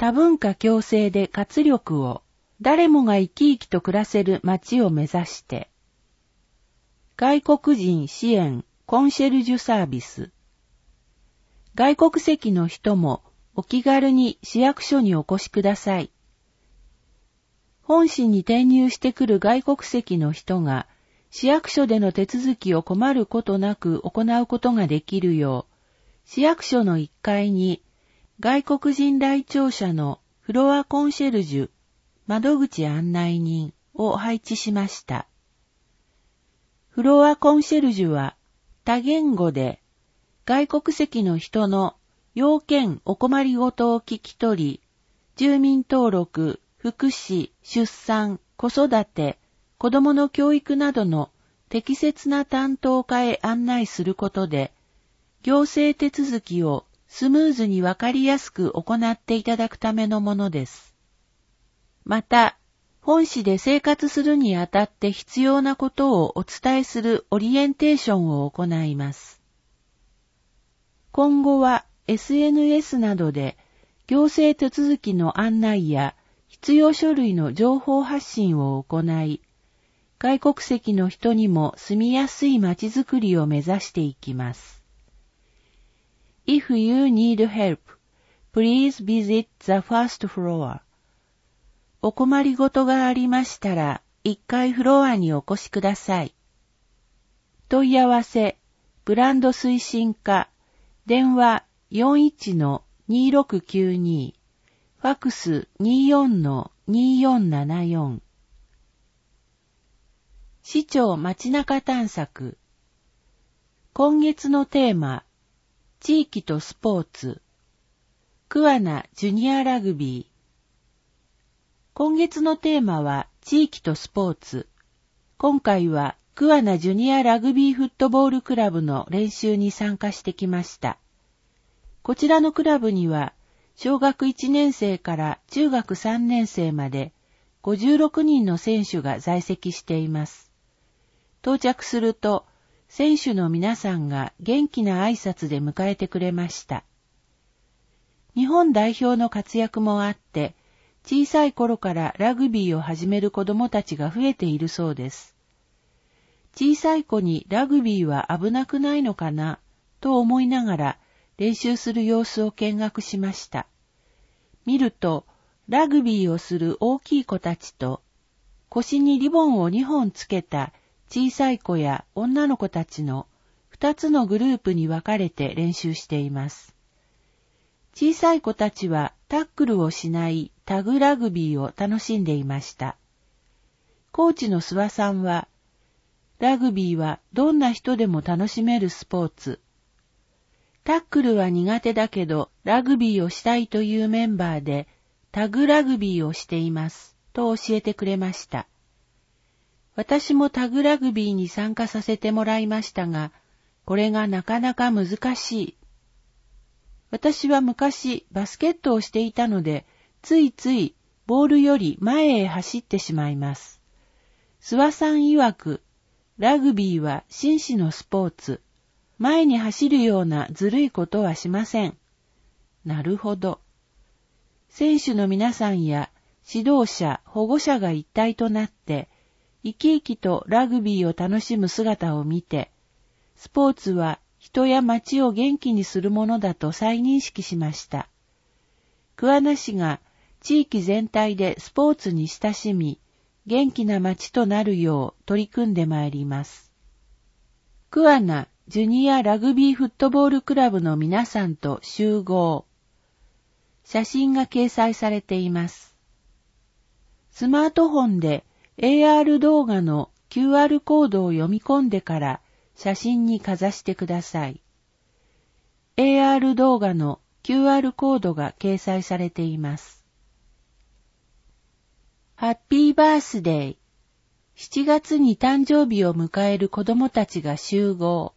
多文化共生で活力を、誰もが生き生きと暮らせる街を目指して、外国人支援コンシェルジュサービス。外国籍の人もお気軽に市役所にお越しください。本市に転入してくる外国籍の人が市役所での手続きを困ることなく行うことができるよう、市役所の1階に外国人来庁者のフロアコンシェルジュ、窓口案内人を配置しました。フロアコンシェルジュは多言語で外国籍の人の要件お困りごとを聞き取り、住民登録、福祉、出産、子育て、子どもの教育などの適切な担当課へ案内することで、行政手続きをスムーズにわかりやすく行っていただくためのものです。また、本市で生活するにあたって必要なことをお伝えするオリエンテーションを行います。今後は SNS などで行政手続きの案内や必要書類の情報発信を行い、外国籍の人にも住みやすい街づくりを目指していきます。If you need help, please visit the first floor. お困りごとがありましたら、1階フロアにお越しください。問い合わせ、ブランド推進課、電話 41-2692、ファックス 24-2474。市長街中探索。今月のテーマ、地域とスポーツ。桑名ジュニアラグビー。今月のテーマは地域とスポーツ。今回は桑名ジュニアラグビーフットボールクラブの練習に参加してきました。こちらのクラブには、小学1年生から中学3年生まで56人の選手が在籍しています。到着すると、選手の皆さんが元気な挨拶で迎えてくれました。日本代表の活躍もあって、小さい頃からラグビーを始める子どもたちが増えているそうです。小さい子にラグビーは危なくないのかなと思いながら練習する様子を見学しました。見ると、ラグビーをする大きい子たちと、腰にリボンを2本つけた小さい子や女の子たちの2つのグループに分かれて練習しています。小さい子たちはタックルをしないタグラグビーを楽しんでいました。コーチの諏訪さんは、ラグビーはどんな人でも楽しめるスポーツ。タックルは苦手だけどラグビーをしたいというメンバーでタグラグビーをしていますと教えてくれました。私もタグラグビーに参加させてもらいましたが、これがなかなか難しい。私は昔バスケットをしていたので、ついついボールより前へ走ってしまいます。諏訪さん曰く、ラグビーは紳士のスポーツ。前に走るようなずるいことはしません。なるほど。選手の皆さんや指導者、保護者が一体となって、生き生きとラグビーを楽しむ姿を見て、スポーツは人や街を元気にするものだと再認識しました。桑名市が地域全体でスポーツに親しみ、元気な街となるよう取り組んでまいります。桑名ジュニアラグビーフットボールクラブの皆さんと集合。写真が掲載されています。スマートフォンで AR 動画の QR コードを読み込んでから写真にかざしてください。AR 動画の QR コードが掲載されています。ハッピーバースデー。7月に誕生日を迎える子供たちが集合。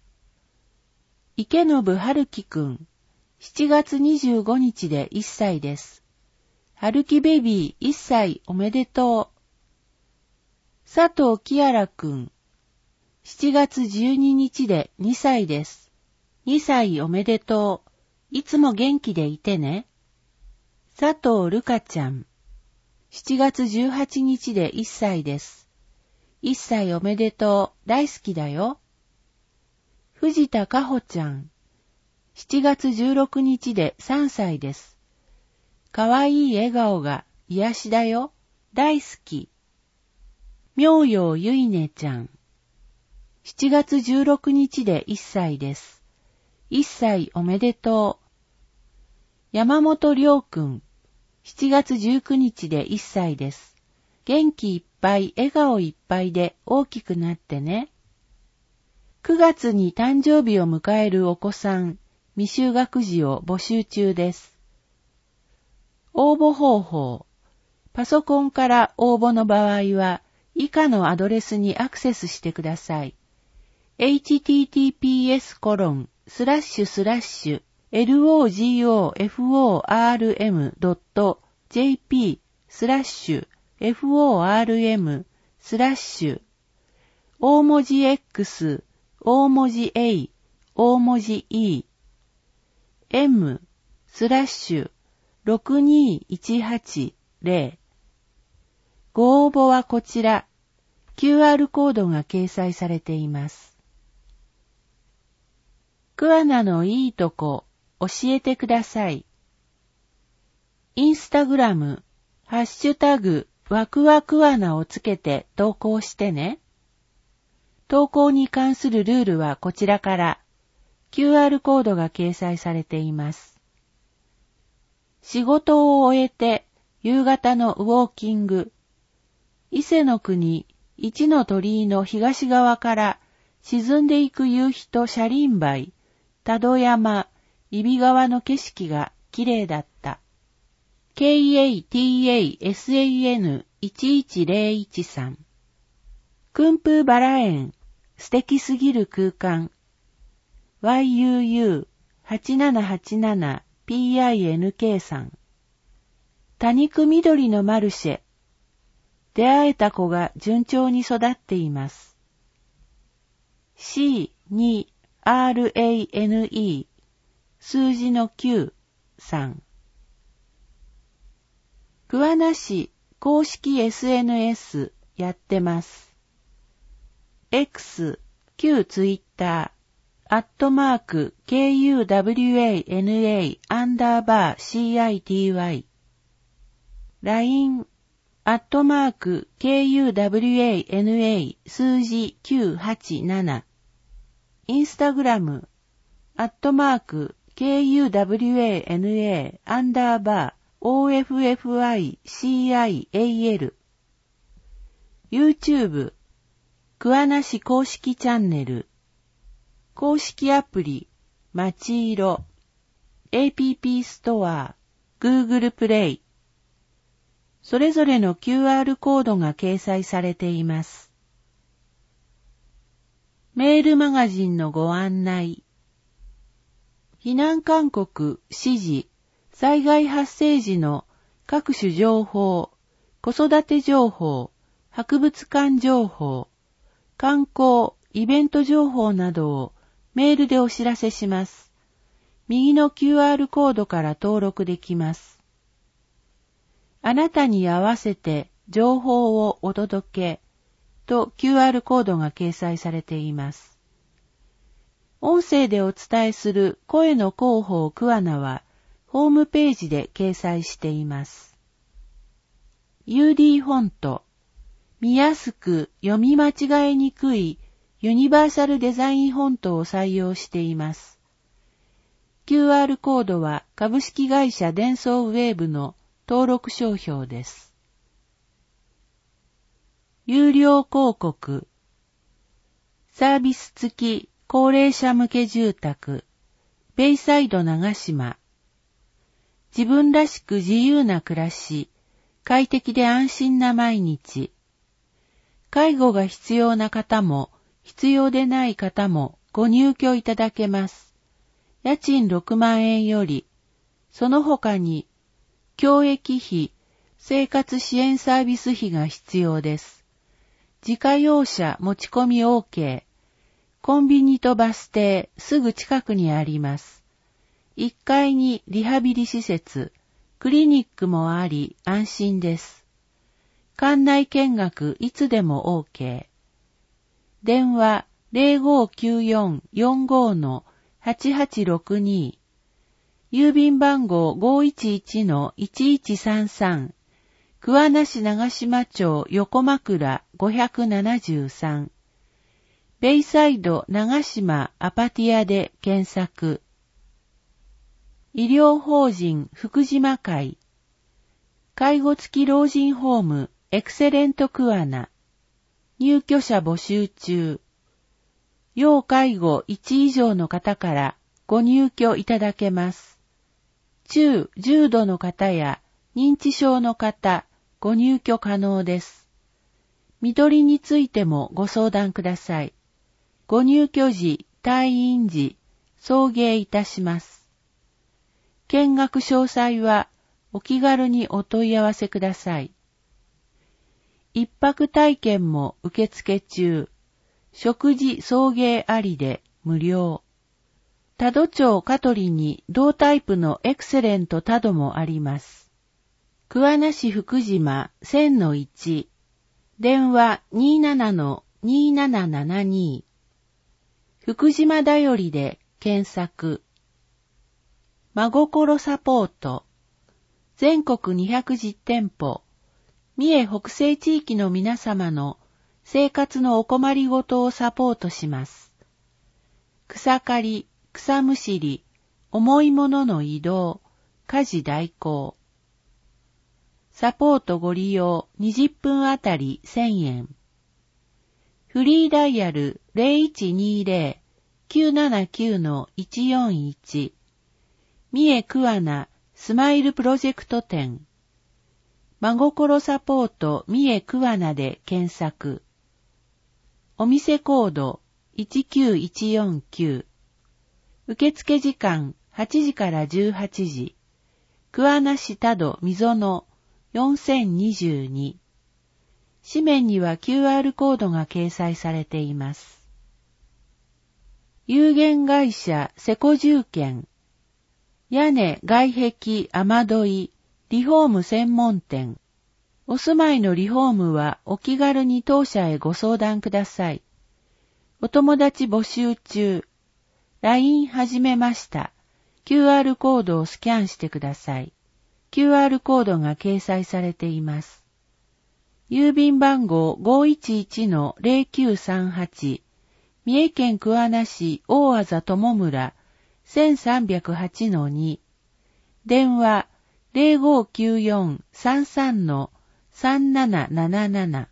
池信春樹くん、7月25日で1歳です。春樹ベビー1歳おめでとう。佐藤きあらくん、7月12日で2歳です。2歳おめでとう。いつも元気でいてね。 佐藤るかちゃん。7月18日で1歳です。1歳おめでとう。大好きだよ。藤田かほちゃん。7月16日で3歳です。かわいい笑顔が癒しだよ。大好き。妙陽ゆいねちゃん。7月16日で1歳です。1歳おめでとう。山本亮くん。7月19日で1歳です。元気いっぱい、笑顔いっぱいで大きくなってね。9月に誕生日を迎えるお子さん、未就学児を募集中です。応募方法。パソコンから応募の場合は、以下のアドレスにアクセスしてください。https://logoform.jp/form/ 大文字 X、大文字 A、大文字 E、m/62180。ご応募はこちら。QR コードが掲載されています。桑名のいいとこ、教えてください。インスタグラム、ハッシュタグ、わくわくわなをつけて投稿してね。投稿に関するルールはこちらから。QR コードが掲載されています。仕事を終えて、夕方のウォーキング。伊勢の国、一の鳥居の東側から沈んでいく夕日と車輪梅、多度山、揖斐川の景色が綺麗だった。KATASAN110113 訓風バラ園、素敵すぎる空間。YUU8787PINK さん。多肉緑のマルシェ。出会えた子が順調に育っています。C2RANE 数字の9さん。桑名市公式 SNS やってます。X、旧ツイッター、@KUWANA_CITY。LINE、@KUWANA 数字987。インスタグラム、@KUWANA_OFFICIAL。YouTube、桑名市公式チャンネル。公式アプリ、まちいろ。APP ストア、Google プレイ。それぞれの QR コードが掲載されています。メールマガジンのご案内。避難勧告、指示、災害発生時の各種情報、子育て情報、博物館情報、観光、イベント情報などをメールでお知らせします。右の QR コードから登録できます。あなたに合わせて情報をお届けと QR コードが掲載されています。音声でお伝えする声の広報桑名はホームページで掲載しています。UD フォント、見やすく読み間違えにくいユニバーサルデザインフォントを採用しています。QR コードは株式会社デンソーウェーブの登録商標です。有料広告。サービス付き高齢者向け住宅、ベイサイド長島。自分らしく自由な暮らし、快適で安心な毎日。介護が必要な方も、必要でない方もご入居いただけます。家賃6万円より、その他に、教育費、生活支援サービス費が必要です。自家用車持ち込み OK。コンビニとバス停すぐ近くにあります。1階にリハビリ施設、 クリニックもあり安心です。館内見学いつでも OK。電話0594-45-8862。郵便番号 511-1133。桑名市長島町横枕573。ベイサイド長島アパティアで検索。医療法人福島会。介護付き老人ホームエクセレント桑名。入居者募集中。要介護1以上の方からご入居いただけます。中・重度の方や認知症の方、ご入居可能です。見取りについてもご相談ください。ご入居時、退院時、送迎いたします。見学詳細はお気軽にお問い合わせください。一泊体験も受付中。食事送迎ありで無料。多度町香取に同タイプのエクセレント多度もあります。桑名市福島 1000-1。電話 27-2772。福島だよりで検索。真心サポート。全国210店舗。三重北西地域の皆様の生活のお困りごとをサポートします。草刈り、草むしり、重いものの移動、家事代行。サポートご利用20分あたり1000円。フリーダイヤル 0120-979-141。三重桑名スマイルプロジェクト展。真心サポート三重桑名で検索。お店コード19149。受付時間8時から18時。桑名市多度溝野4022。紙面には QR コードが掲載されています。有限会社セコ住建。屋根、外壁、雨どい、リフォーム専門店。お住まいのリフォームはお気軽に当社へご相談ください。お友達募集中。LINE 始めました。QR コードをスキャンしてください。QR コードが掲載されています。郵便番号 511-0938。三重県桑名市大字友村 1308-2。電話 0594-33-3777。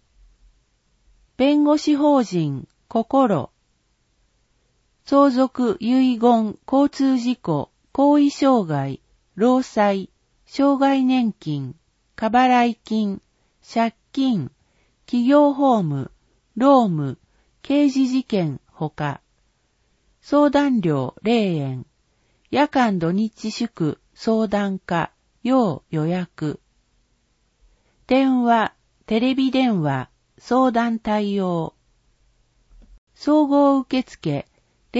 弁護士法人心。相続、遺言、交通事故、後遺障害、労災、障害年金、過払い金、借金、企業法務、労務、刑事事件ほか。相談料0円。夜間土日祝相談課、要予約。電話、テレビ電話、相談対応。総合受付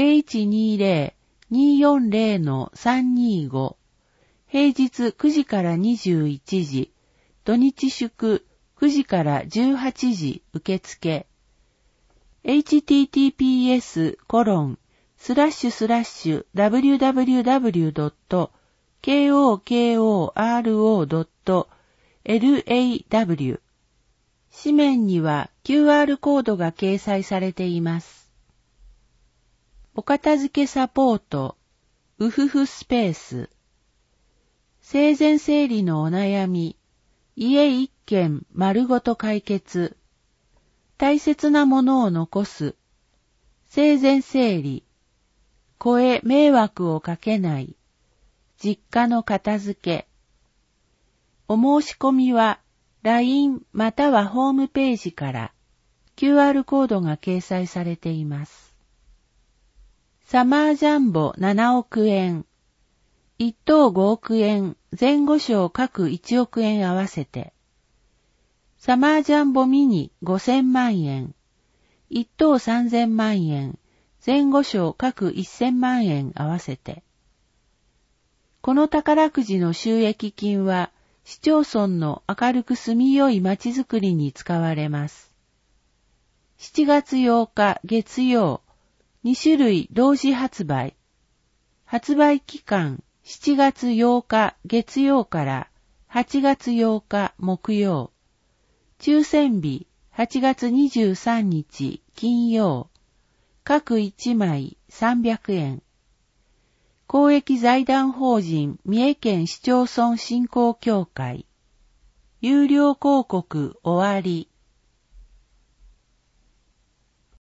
0120-240-325。平日9時から21時、土日祝9時から18時受付。https://www.kokoro.law。紙面には QR コードが掲載されています。お片付けサポート、うふふスペース。生前整理のお悩み、家一軒丸ごと解決。大切なものを残す。生前整理。声迷惑をかけない。実家の片付け。お申し込みは LINE またはホームページから。QR コードが掲載されています。サマージャンボ7億円。1等5億円、前後賞各1億円合わせて。サマージャンボミニ5000万円。1等3000万円、前後賞各1000万円合わせて。 この宝くじの収益金は、市町村の明るく住みよい街づくりに使われます。7月8日月曜、2種類同時発売。発売期間、7月8日月曜から8月8日木曜。抽選日、8月23日金曜。各1枚300円。公益財団法人三重県市町村振興協会。有料広告終わり。